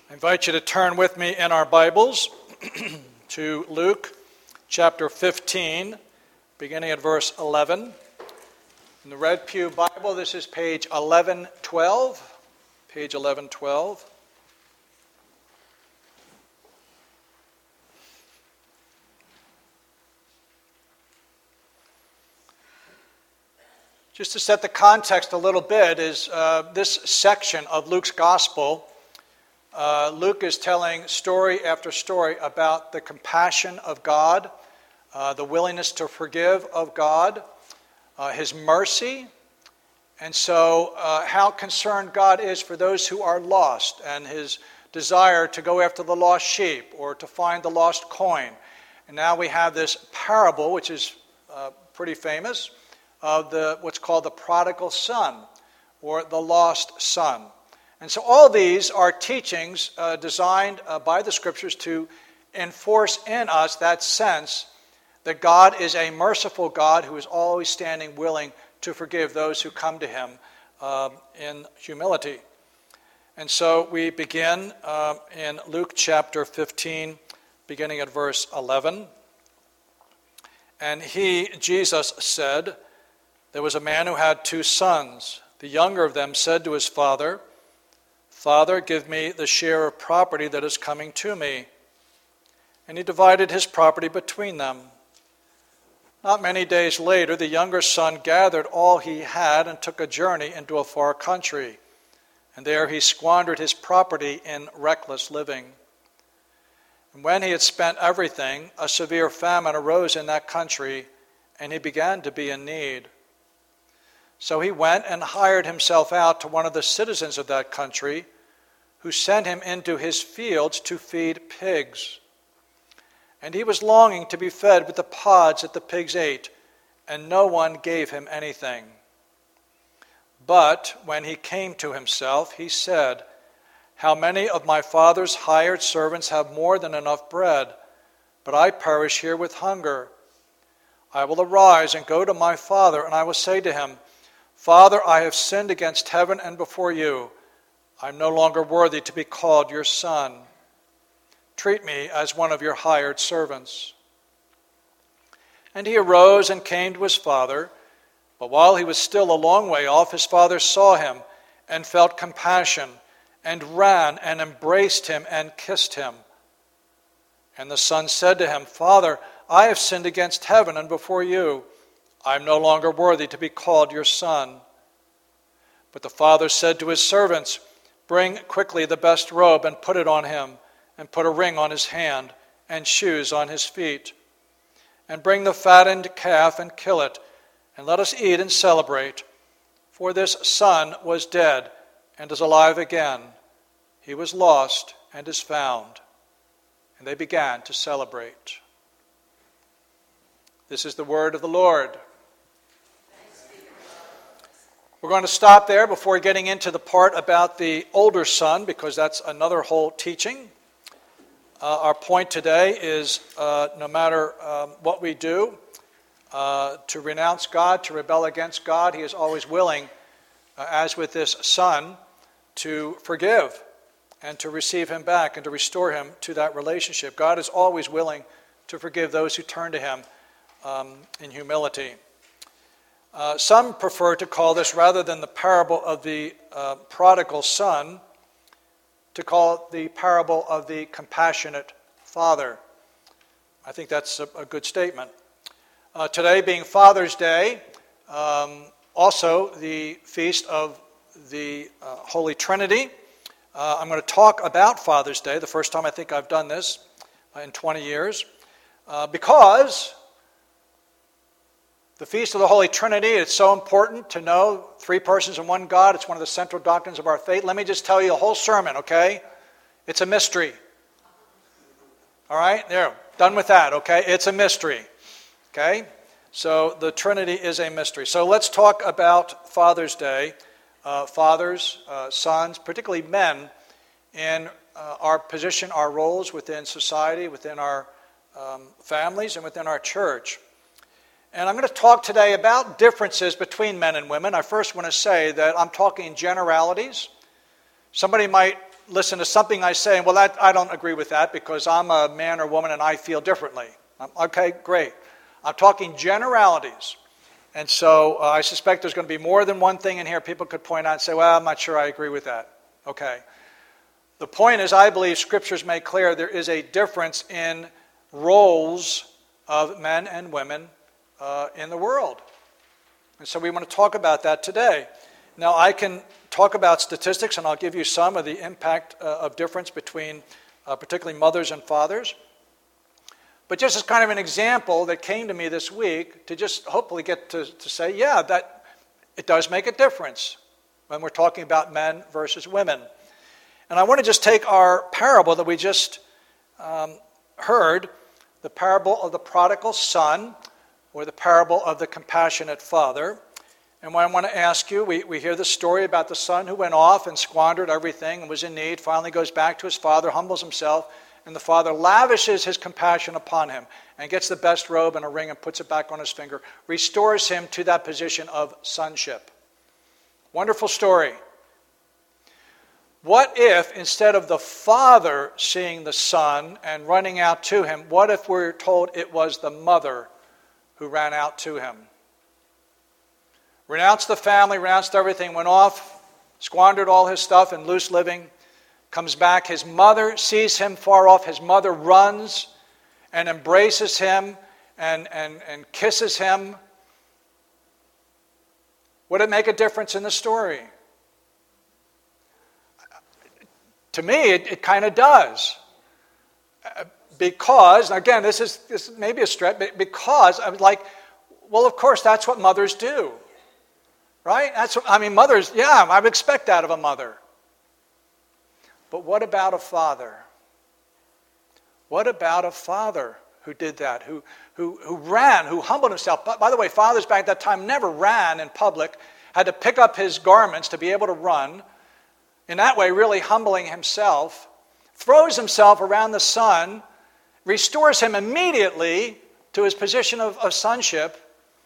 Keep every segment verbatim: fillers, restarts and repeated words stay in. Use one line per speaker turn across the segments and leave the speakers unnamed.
I invite you to turn with me in our Bibles to Luke chapter fifteen, beginning at verse eleven. In the Red Pew Bible, this is page eleven twelve. Page eleven twelve. Just to set the context a little bit, is uh, this section of Luke's Gospel. Uh, Luke is telling story after story about the compassion of God, uh, the willingness to forgive of God, uh, His mercy, and so uh, how concerned God is for those who are lost, and His desire to go after the lost sheep or to find the lost coin. And now we have this parable, which is uh, pretty famous, of the what's called the prodigal son, or the lost son. And so all these are teachings uh, designed uh, by the Scriptures to enforce in us that sense that God is a merciful God who is always standing willing to forgive those who come to Him uh, in humility. And so we begin uh, in Luke chapter fifteen, beginning at verse eleven. And he, Jesus, said, "There was a man who had two sons. The younger of them said to his father, 'Father, give me the share of property that is coming to me.' And he divided his property between them. Not many days later, the younger son gathered all he had and took a journey into a far country. And there he squandered his property in reckless living. And when he had spent everything, a severe famine arose in that country, and he began to be in need. So he went and hired himself out to one of the citizens of that country, who sent him into his fields to feed pigs. And he was longing to be fed with the pods that the pigs ate, and no one gave him anything. But when he came to himself, he said, 'How many of my father's hired servants have more than enough bread, but I perish here with hunger? I will arise and go to my father, and I will say to him, Father, I have sinned against heaven and before you. I am no longer worthy to be called your son. Treat me as one of your hired servants.' And he arose and came to his father. But while he was still a long way off, his father saw him and felt compassion, and ran and embraced him and kissed him. And the son said to him, 'Father, I have sinned against heaven and before you. I am no longer worthy to be called your son.' But the father said to his servants, 'Bring quickly the best robe and put it on him, and put a ring on his hand and shoes on his feet. And bring the fattened calf and kill it, and let us eat and celebrate. For this son was dead and is alive again. He was lost and is found.' And they began to celebrate." This is the word of the Lord. We're going to stop there before getting into the part about the older son, because that's another whole teaching. Uh, our point today is uh, no matter um, what we do, uh, to renounce God, to rebel against God, He is always willing, uh, as with this son, to forgive and to receive him back and to restore him to that relationship. God is always willing to forgive those who turn to Him um, in humility. Uh, some prefer to call this, rather than the parable of the uh, prodigal son, to call it the parable of the compassionate father. I think that's a, a good statement. Uh, today being Father's Day, um, also the feast of the uh, Holy Trinity. Uh, I'm going to talk about Father's Day, the first time I think I've done this uh, in twenty years, uh, because the Feast of the Holy Trinity, it's so important to know three persons and one God. It's one of the central doctrines of our faith. Let me just tell you a whole sermon, okay? It's a mystery. All right? There, done with that, okay? It's a mystery, okay? So the Trinity is a mystery. So let's talk about Father's Day. Uh, fathers, uh, sons, particularly men, in uh, our position, our roles within society, within our um, families, and within our church. And I'm going to talk today about differences between men and women. I first want to say that I'm talking generalities. Somebody might listen to something I say, and well, that, I don't agree with that because I'm a man or woman and I feel differently. Um, okay, great. I'm talking generalities. And so uh, I suspect there's going to be more than one thing in here people could point out and say, well, I'm not sure I agree with that. Okay. The point is, I believe Scriptures make clear there is a difference in roles of men and women uh, in the world. And so we want to talk about that today. Now, I can talk about statistics, and I'll give you some of the impact uh, of difference between uh, particularly mothers and fathers. But just as kind of an example that came to me this week to just hopefully get to, to say, yeah, that it does make a difference when we're talking about men versus women. And I want to just take our parable that we just um, heard, the parable of the prodigal son, or the parable of the compassionate father. And what I want to ask you, we, we hear the story about the son who went off and squandered everything and was in need, finally goes back to his father, humbles himself, and the father lavishes his compassion upon him and gets the best robe and a ring and puts it back on his finger, restores him to that position of sonship. Wonderful story. What if, instead of the father seeing the son and running out to him, what if we're told it was the mother who ran out to him? Renounced the family, renounced everything, went off, squandered all his stuff in loose living, comes back. His mother sees him far off. His mother runs and embraces him and, and, and kisses him. Would it make a difference in the story? To me, it, it kind of does. Because, again, this is, this is maybe a stretch, because I'm like, well, of course, that's what mothers do. Right? That's what, I mean, mothers, yeah, I would expect that of a mother. But what about a father? What about a father who did that, who, who, who ran, who humbled himself? By, by the way, fathers back at that time never ran in public, had to pick up his garments to be able to run. In that way, really humbling himself, throws himself around the son, restores him immediately to his position of, of sonship.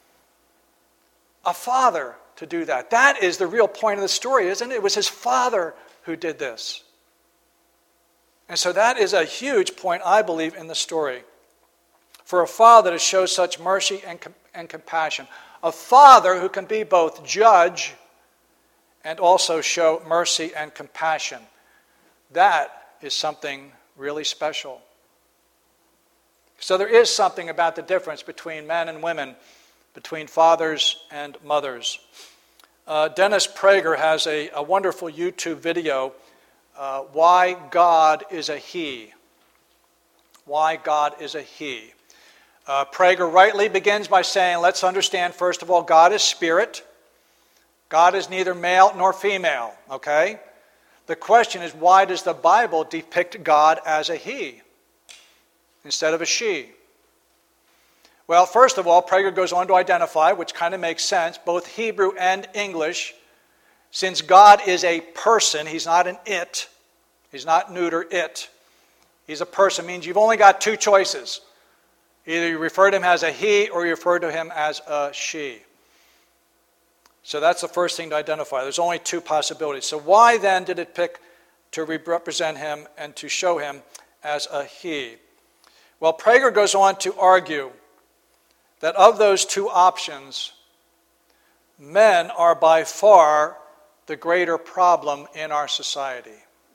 A father to do that. That is the real point of the story, isn't it? It was his father who did this. And so that is a huge point, I believe, in the story. For a father to show such mercy and, and compassion. A father who can be both judge and also show mercy and compassion. That is something really special. So there is something about the difference between men and women, between fathers and mothers. Uh, Dennis Prager has a, a wonderful YouTube video, uh, Why God is a He. Why God is a He. Uh, Prager rightly begins by saying, let's understand, first of all, God is spirit. God is neither male nor female, okay? The question is, why does the Bible depict God as a He instead of a she? Well, first of all, Prager goes on to identify, which kind of makes sense, both Hebrew and English. Since God is a person, He's not an it. He's not neuter it. He's a person. It means you've only got two choices. Either you refer to Him as a he or you refer to Him as a she. So that's the first thing to identify. There's only two possibilities. So why then did it pick to represent Him and to show Him as a he? Well, Prager goes on to argue that of those two options, men are by far the greater problem in our society.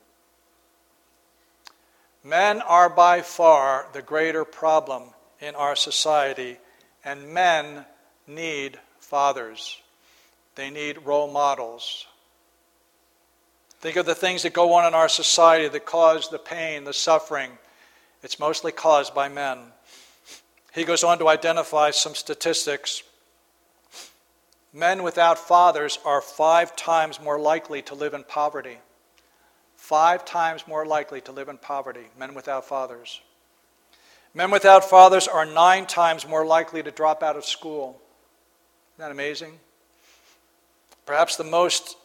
Men are by far the greater problem in our society, and men need fathers. They need role models. Think of the things that go on in our society that cause the pain, the suffering. It's mostly caused by men. He goes on to identify some statistics. Men without fathers are five times more likely to live in poverty. Five times more likely to live in poverty, men without fathers. Men without fathers are nine times more likely to drop out of school. Isn't that amazing? Perhaps the most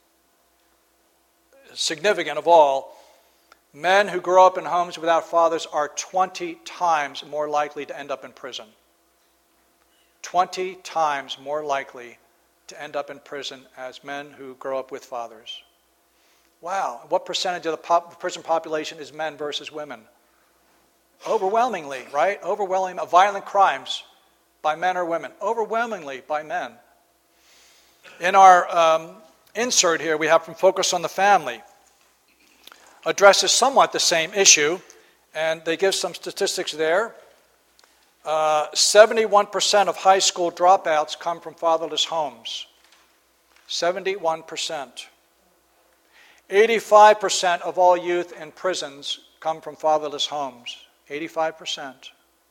significant of all, men who grow up in homes without fathers are twenty times more likely to end up in prison. twenty times more likely to end up in prison as men who grow up with fathers. Wow. What percentage of the pop, prison population is men versus women? Overwhelmingly, right? Overwhelming violent crimes by men or women. Overwhelmingly by men. In our um, insert here, we have from Focus on the Family. Addresses somewhat the same issue, and they give some statistics there. Uh, seventy-one percent of high school dropouts come from fatherless homes. seventy-one percent. eighty-five percent of all youth in prisons come from fatherless homes. eighty-five percent.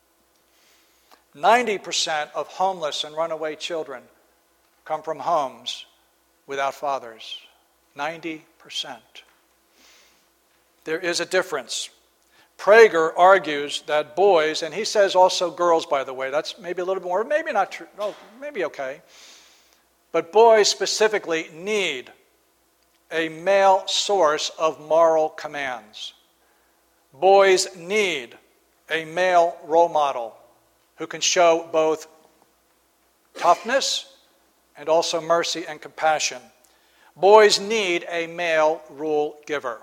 ninety percent of homeless and runaway children come from homes without fathers. ninety percent. There is a difference. Prager argues that boys, and he says also girls, by the way, that's maybe a little bit more, maybe not true, no, maybe okay, but boys specifically need a male source of moral commands. Boys need a male role model who can show both toughness and also mercy and compassion. Boys need a male rule giver.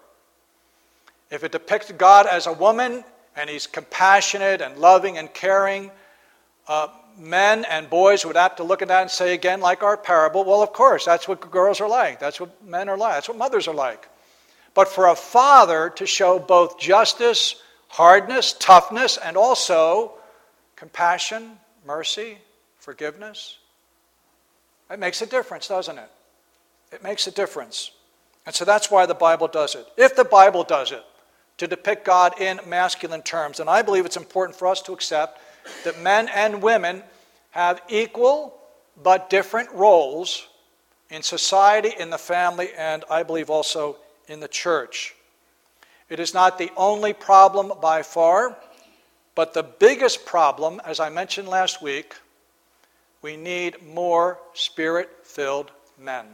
If it depicts God as a woman, and he's compassionate and loving and caring, uh, men and boys would have to look at that and say again, like our parable, well, of course, that's what girls are like. That's what men are like. That's what mothers are like. But for a father to show both justice, hardness, toughness, and also compassion, mercy, forgiveness, it makes a difference, doesn't it? It makes a difference. And so that's why the Bible does it. If the Bible does it, to depict God in masculine terms, and I believe it's important for us to accept that men and women have equal but different roles in society, in the family, and I believe also in the church. It is not the only problem by far, but the biggest problem, as I mentioned last week, we need more Spirit-filled men.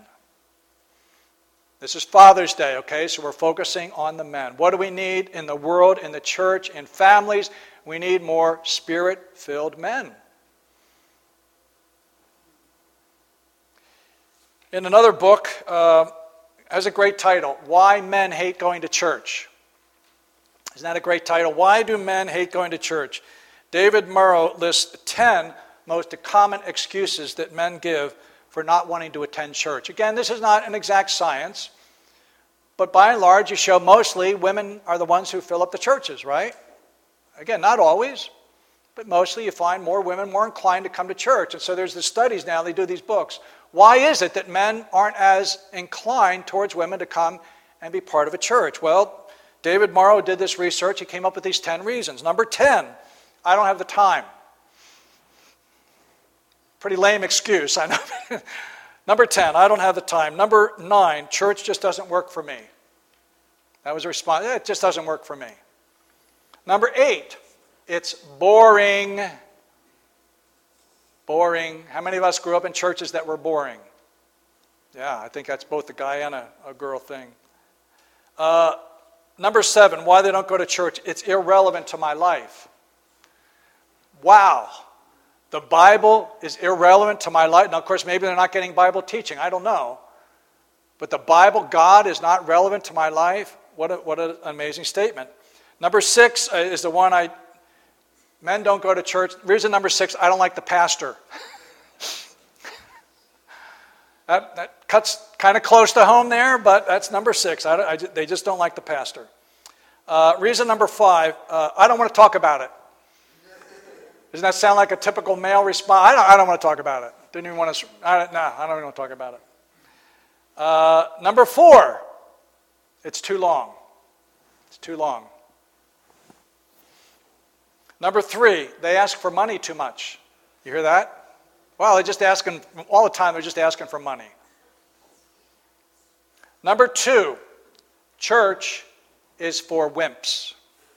This is Father's Day, okay? So we're focusing on the men. What do we need in the world, in the church, in families? We need more Spirit-filled men. In another book, uh, has a great title, Why Men Hate Going to Church. Isn't that a great title? Why do men hate going to church? David Murrow lists ten most common excuses that men give for not wanting to attend church. Again, this is not an exact science, but by and large, you show mostly women are the ones who fill up the churches, right? Again, not always, but mostly you find more women more inclined to come to church. And so there's the studies now, they do these books. Why is it that men aren't as inclined towards women to come and be part of a church? Well, David Morrow did this research. He came up with these ten reasons. Number ten, I don't have the time. Pretty lame excuse, I know. Number ten, I don't have the time. Number nine, church just doesn't work for me. That was a response. It just doesn't work for me. Number eight, it's boring. Boring. How many of us grew up in churches that were boring? Yeah, I think that's both a guy and a, a girl thing. Uh, number seven, why they don't go to church. It's irrelevant to my life. Wow. The Bible is irrelevant to my life. Now, of course, maybe they're not getting Bible teaching. I don't know. But the Bible, God, is not relevant to my life. What, a, what an amazing statement. Number six is the one I... Men don't go to church. Reason number six, I don't like the pastor. that, that cuts kind of close to home there, but that's number six. I, I, they just don't like the pastor. Uh, reason number five, uh, I don't want to talk about it. Doesn't that sound like a typical male response? I don't, I don't want to talk about it. Didn't even want to, I, no, I don't even want to talk about it. Uh, number four, it's too long. It's too long. Number three, they ask for money too much. You hear that? Well, they're just asking, all the time they're just asking for money. Number two, church is for wimps.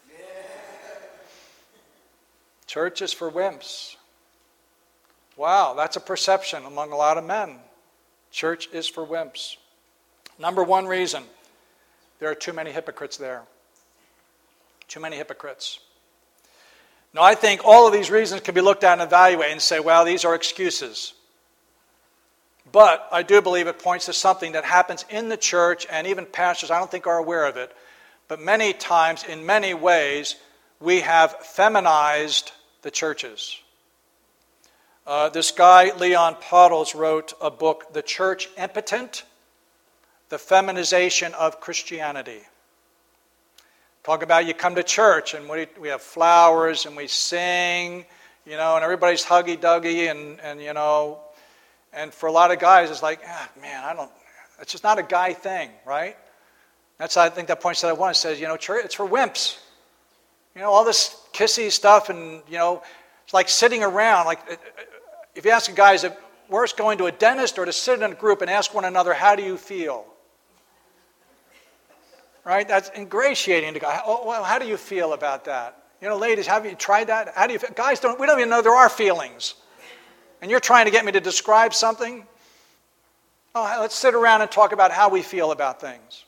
Church is for wimps. Wow, that's a perception among a lot of men. Church is for wimps. Number one reason, there are too many hypocrites there. Too many hypocrites. Now, I think all of these reasons can be looked at and evaluated and say, well, these are excuses. But I do believe it points to something that happens in the church, and even pastors, I don't think, are aware of it. But many times, in many ways, we have feminized the churches. Uh, this guy, Leon Podles, wrote a book, The Church Impotent, The Feminization of Christianity. Talk about you come to church and we, we have flowers and we sing, you know, and everybody's huggy-duggy and, and, you know, and for a lot of guys it's like, ah, man, I don't, it's just not a guy thing, right? That's, I think, that points to that one. It says, you know, church, it's for wimps. You know, all this kissy stuff and, you know, it's like sitting around. Like, if you ask a guy, is it worse going to a dentist or to sit in a group and ask one another, how do you feel? Right? That's ingratiating to guys. Oh, well, how do you feel about that? You know, ladies, have you tried that? How do you feel? Guys, don't, we don't even know there are feelings. And you're trying to get me to describe something? Oh, let's sit around and talk about how we feel about things.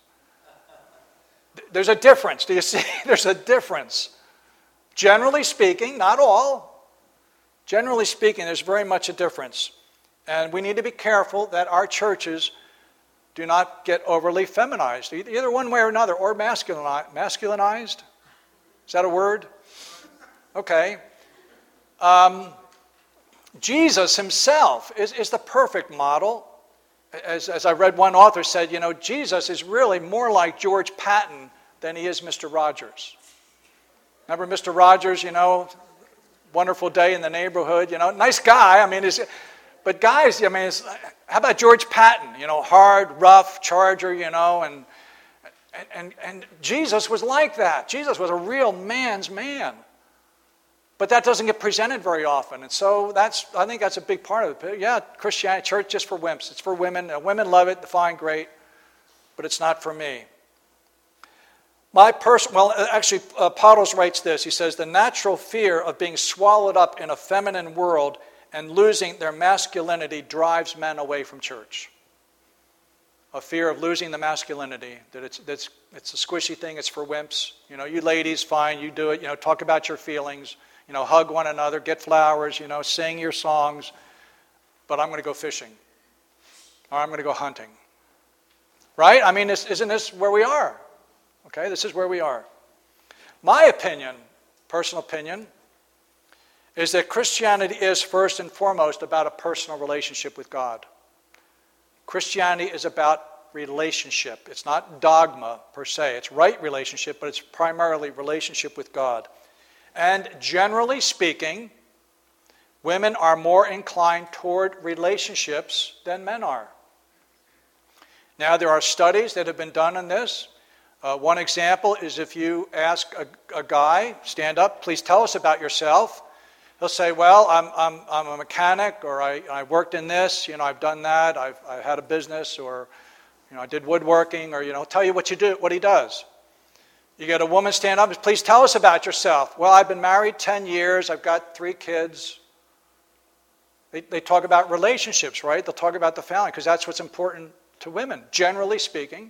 There's a difference. Do you see? There's a difference. Generally speaking, not all. Generally speaking, there's very much a difference. And we need to be careful that our churches do not get overly feminized, either one way or another, or masculinized. Is that a word? Okay. Um, Jesus himself is, is the perfect model. As, as I read, one author said, you know, Jesus is really more like George Patton than he is Mister Rogers. Remember Mister Rogers, you know, wonderful day in the neighborhood, you know, nice guy. I mean, is, but guys, I mean, it's, how about George Patton? You know, hard, rough, charger, you know, and, and, and Jesus was like that. Jesus was a real man's man. But that doesn't get presented very often. And so that's, I think that's a big part of it. Yeah, Christianity, church just for wimps. It's for women. Uh, women love it, fine, great. But it's not for me. My person, well, actually, uh, Podles writes this. He says, the natural fear of being swallowed up in a feminine world and losing their masculinity drives men away from church. A fear of losing the masculinity, that it's, that's, it's a squishy thing, it's for wimps. You know, you ladies, fine, you do it. You know, talk about your feelings. You know, hug one another, get flowers, you know, sing your songs. But I'm going to go fishing. Or I'm going to go hunting. Right? I mean, this, isn't this where we are? Okay, this is where we are. My opinion, personal opinion, is that Christianity is first and foremost about a personal relationship with God. Christianity is about relationship. It's not dogma per se. It's right relationship, but it's primarily relationship with God. And generally speaking, women are more inclined toward relationships than men are. Now, there are studies that have been done on this. Uh, one example is if you ask a, a guy, stand up, please tell us about yourself. He'll say, well, I'm, I'm, I'm a mechanic, or I, I worked in this, you know, I've done that, I've, I've had a business, or, you know, I did woodworking, or, you know, tell you what you do, what he does. You get a woman stand up, please tell us about yourself. Well, I've been married ten years, I've got three kids. They, they talk about relationships, right? They'll talk about the family, because that's what's important to women, generally speaking.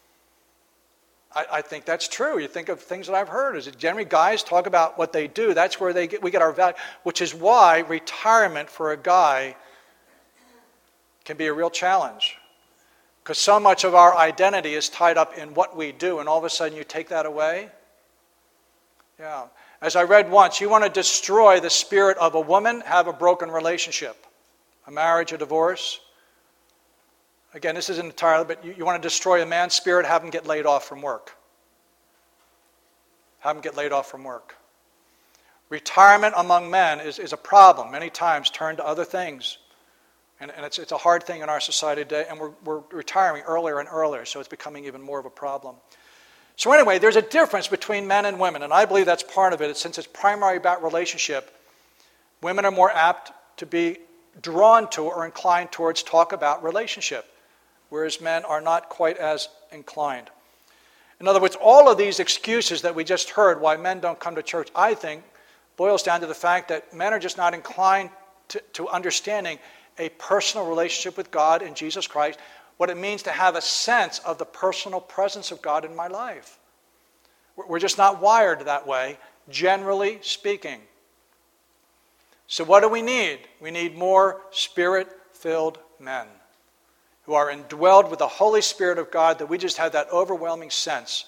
I, I think that's true. You think of things that I've heard, is that generally guys talk about what they do. That's where they get, we get our value, which is why retirement for a guy can be a real challenge. Because so much of our identity is tied up in what we do, and all of a sudden you take that away. Yeah. As I read once, you want to destroy the spirit of a woman, have a broken relationship. A marriage, a divorce. Again, this isn't entirely, but you, you want to destroy a man's spirit, have him get laid off from work. Have him get laid off from work. Retirement among men is, is a problem. Many times turn to other things. And, and it's, it's a hard thing in our society today, and we're, we're retiring earlier and earlier, so it's becoming even more of a problem. So anyway, there's a difference between men and women, and I believe that's part of it. Since it's primarily about relationship, women are more apt to be drawn to or inclined towards talk about relationship, whereas men are not quite as inclined. In other words, all of these excuses that we just heard why men don't come to church, I think, boils down to the fact that men are just not inclined to, to understanding a personal relationship with God in Jesus Christ, what it means to have a sense of the personal presence of God in my life. We're just not wired that way, generally speaking. So what do we need? We need more Spirit-filled men. who are indwelled with the Holy Spirit of God, that we just have that overwhelming sense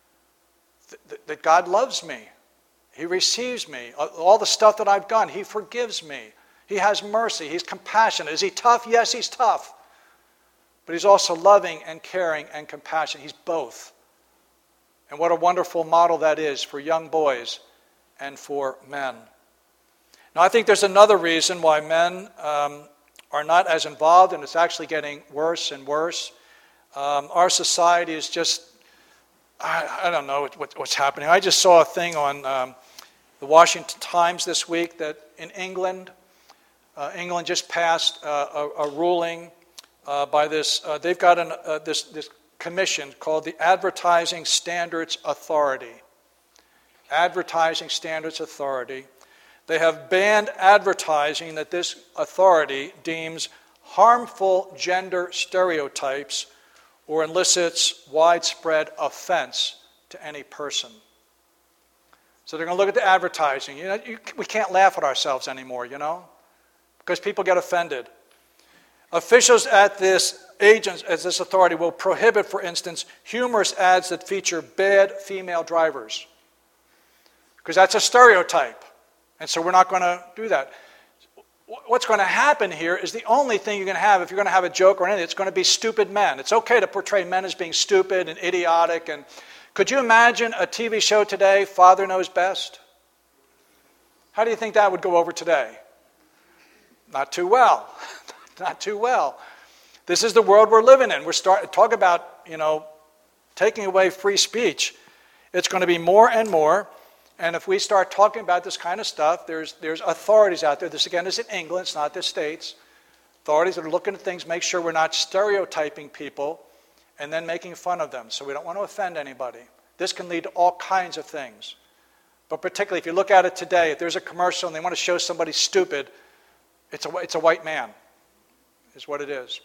that, that God loves me. He receives me. All the stuff that I've done, He forgives me. He has mercy. He's compassionate. Is He tough? Yes, He's tough. But He's also loving and caring and compassionate. He's both. And what a wonderful model that is for young boys and for men. Now, I think there's another reason why men um, are not as involved, and it's actually getting worse and worse. Um, our society is just, I, I don't know what, what's happening. I just saw a thing on um, the Washington Times this week that in England, uh, England just passed uh, a, a ruling uh, by this, uh, they've got an, uh, this, this commission called the Advertising Standards Authority. Advertising Standards Authority. They have banned advertising that this authority deems harmful gender stereotypes or elicits widespread offense to any person. So they're going to look at the advertising. You know, you, we can't laugh at ourselves anymore, you know, because people get offended. Officials at this agents, at this authority will prohibit, for instance, humorous ads that feature bad female drivers, because that's a stereotype. And so we're not going to do that. What's going to happen here is the only thing you're going to have, if you're going to have a joke or anything, it's going to be stupid men. It's okay to portray men as being stupid and idiotic. And could you imagine a T V show today, Father Knows Best? How do you think that would go over today? Not too well. Not too well. This is the world we're living in. We're starting to talk about, you know, taking away free speech. It's going to be more and more. And if we start talking about this kind of stuff, there's there's authorities out there. This, again, is in England. It's not the States. Authorities that are looking at things, make sure we're not stereotyping people and then making fun of them. So we don't want to offend anybody. This can lead to all kinds of things. But particularly if you look at it today, if there's a commercial and they want to show somebody stupid, it's a, it's a white man, is what it is.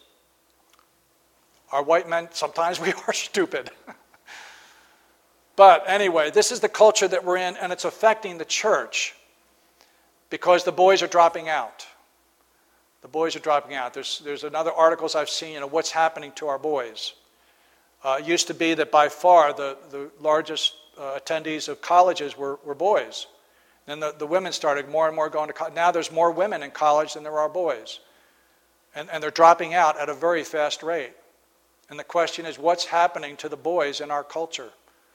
Our white men, sometimes we are stupid. But anyway, this is the culture that we're in, and it's affecting the church because the boys are dropping out. The boys are dropping out. There's, there's another articles I've seen, you know, what's happening to our boys. Uh, it used to be that by far the, the largest uh, attendees of colleges were, were boys. Then the, the women started more and more going to college. Now there's more women in college than there are boys. And, and they're dropping out at a very fast rate. And the question is, what's happening to the boys in our culture?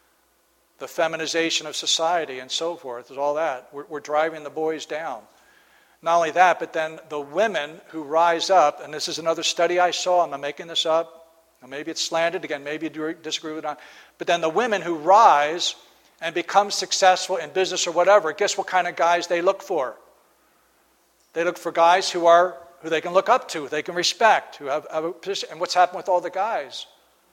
The feminization of society and so forth, is all that. We're, we're driving the boys down. Not only that, but then the women who rise up, and this is another study I saw, I'm not making this up, and maybe it's slanted, again, maybe you disagree with it, but then the women who rise and become successful in business or whatever, guess what kind of guys they look for? They look for guys who are who they can look up to, they can respect, who have, have a position. And what's happened with all the guys?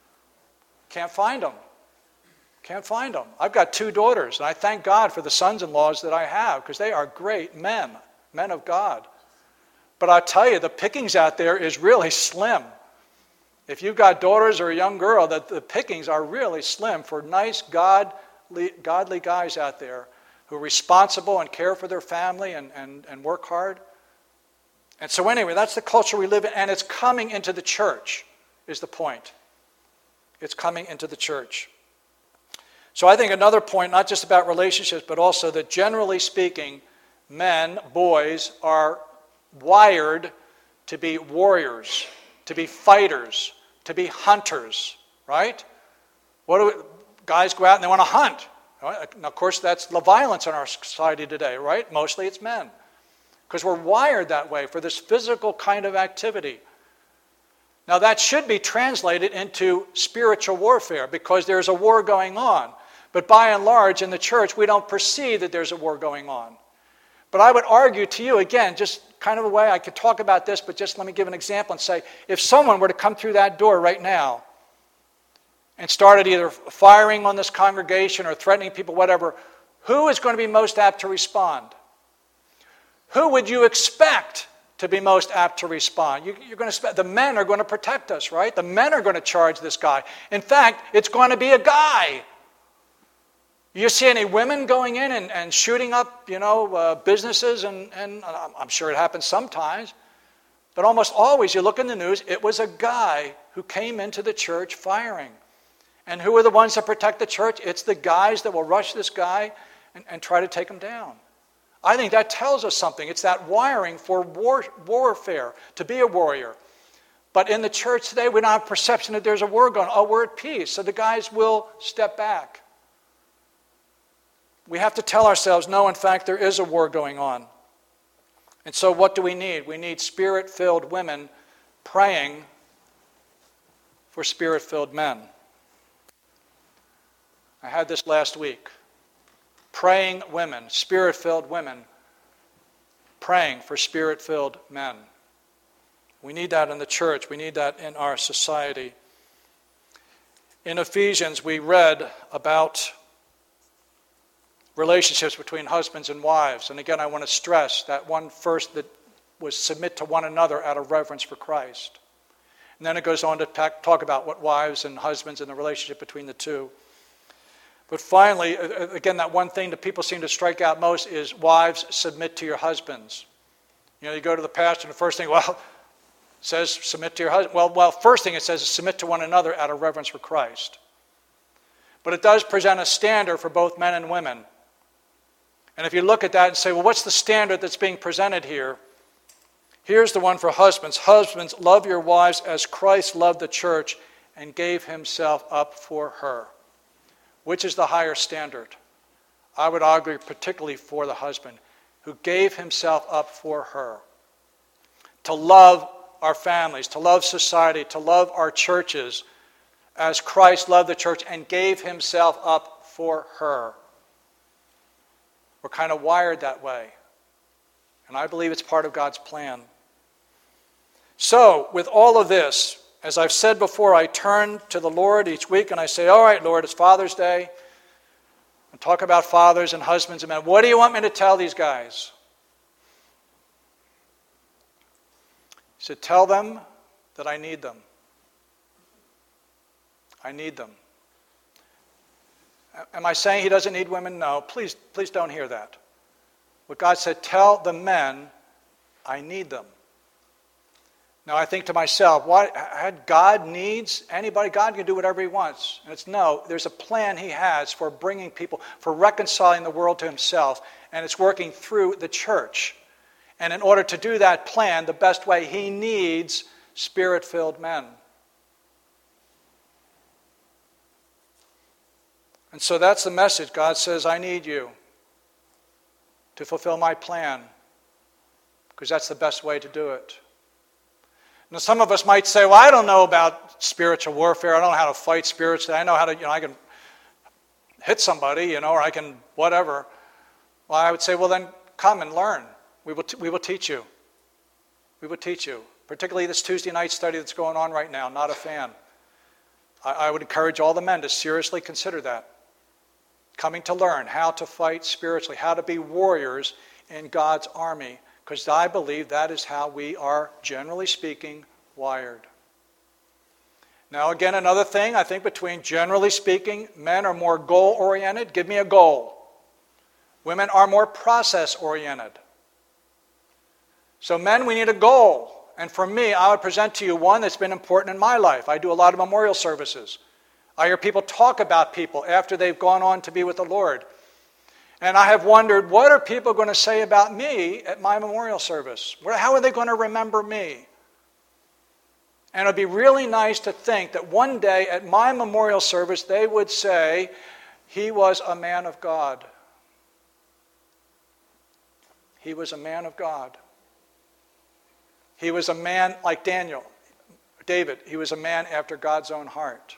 Can't find them. Can't find them. I've got two daughters, and I thank God for the sons-in-laws that I have, because they are great men, men of God. But I'll tell you, the pickings out there is really slim. If you've got daughters or a young girl, that the pickings are really slim for nice, godly, godly guys out there who are responsible and care for their family and, and, and work hard. And so anyway, that's the culture we live in, and it's coming into the church, is the point. It's coming into the church. So I think another point, not just about relationships, but also that generally speaking, men, boys, are wired to be warriors, to be fighters, to be hunters, right? What do we, guys go out and they want to hunt. Right? And of course, that's the violence in our society today, right? Mostly it's men. Because we're wired that way for this physical kind of activity. Now that should be translated into spiritual warfare because there's a war going on. But by and large, in the church, we don't perceive that there's a war going on. But I would argue to you, again, just kind of a way I could talk about this, but just let me give an example and say, if someone were to come through that door right now and started either firing on this congregation or threatening people, whatever, who is going to be most apt to respond? Who would you expect to be most apt to respond? You, you're going to, the men are going to protect us, right? The men are going to charge this guy. In fact, it's going to be a guy. You see any women going in and, and shooting up, you know, uh, businesses, and, and I'm sure it happens sometimes. But almost always, you look in the news, it was a guy who came into the church firing. And who are the ones that protect the church? It's the guys that will rush this guy and, and try to take him down. I think that tells us something. It's that wiring for war, warfare, to be a warrior. But in the church today, we don't have perception that there's a war going on. Oh, we're at peace. So the guys will step back. We have to tell ourselves, no, in fact, there is a war going on. And so what do we need? We need spirit-filled women praying for spirit-filled men. I had this last week. Praying women, spirit-filled women, praying for spirit-filled men. We need that in the church. We need that in our society. In Ephesians, we read about relationships between husbands and wives. And again, I want to stress that one first that was submit to one another out of reverence for Christ. And then it goes on to talk about what wives and husbands and the relationship between the two. But finally, again, that one thing that people seem to strike out most is wives, submit to your husbands. You know, you go to the pastor and the first thing, well, it says submit to your husband. Well, well, first thing it says is submit to one another out of reverence for Christ. But it does present a standard for both men and women. And if you look at that and say, well, what's the standard that's being presented here? Here's the one for husbands. Husbands, love your wives as Christ loved the church and gave himself up for her. Which is the higher standard? I would argue particularly for the husband who gave himself up for her. To love our families, to love society, to love our churches as Christ loved the church and gave himself up for her. We're kind of wired that way. And I believe it's part of God's plan. So, with all of this, as I've said before, I turn to the Lord each week and I say, all right, Lord, it's Father's Day. I talk about fathers and husbands and men. What do you want me to tell these guys? He said, tell them that I need them. I need them. Am I saying he doesn't need women? No, please, please don't hear that. What God said, tell the men I need them. Now I think to myself, what God needs anybody? God can do whatever he wants. And it's no, there's a plan he has for bringing people, for reconciling the world to himself, and it's working through the church. And in order to do that plan, the best way, he needs spirit-filled men. And so that's the message. God says, I need you to fulfill my plan, because that's the best way to do it. Now, some of us might say, well, I don't know about spiritual warfare. I don't know how to fight spiritually. I know how to, you know, I can hit somebody, you know, or I can whatever. Well, I would say, well, then come and learn. We will, t- we will teach you. We will teach you. Particularly this Tuesday night study that's going on right now. Not a fan. I, I would encourage all the men to seriously consider that. Coming to learn how to fight spiritually, how to be warriors in God's army. Because I believe that is how we are, generally speaking, wired. Now again, another thing, I think between generally speaking, men are more goal-oriented. Give me a goal. Women are more process-oriented. So men, we need a goal. And for me, I would present to you one that's been important in my life. I do a lot of memorial services. I hear people talk about people after they've gone on to be with the Lord. And I have wondered, what are people going to say about me at my memorial service? How are they going to remember me? And it would be really nice to think that one day at my memorial service, they would say, he was a man of God. He was a man of God. He was a man like Daniel, David. He was a man after God's own heart.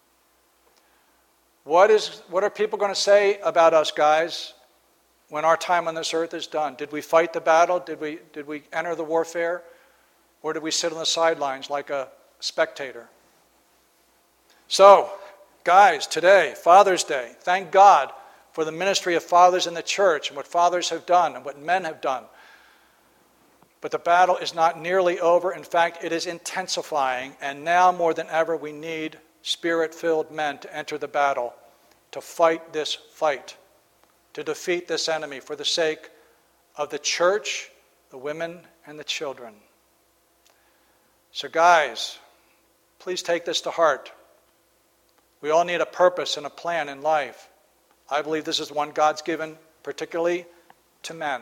What is, what are people going to say about us, guys, when our time on this earth is done? Did we fight the battle? Did we, did we enter the warfare? Or did we sit on the sidelines like a spectator? So, guys, today, Father's Day, thank God for the ministry of fathers in the church and what fathers have done and what men have done. But the battle is not nearly over. In fact, it is intensifying. And now more than ever, we need Spirit-filled men to enter the battle, to fight this fight, to defeat this enemy for the sake of the church, the women, and the children. So guys, please take this to heart. We all need a purpose and a plan in life. I believe this is one God's given particularly to men.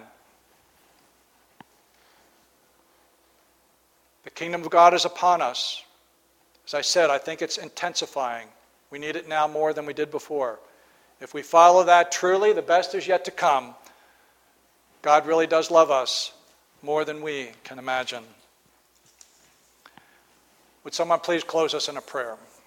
The kingdom of God is upon us. As I said, I think it's intensifying. We need it now more than we did before. If we follow that truly, the best is yet to come. God really does love us more than we can imagine. Would someone please close us in a prayer?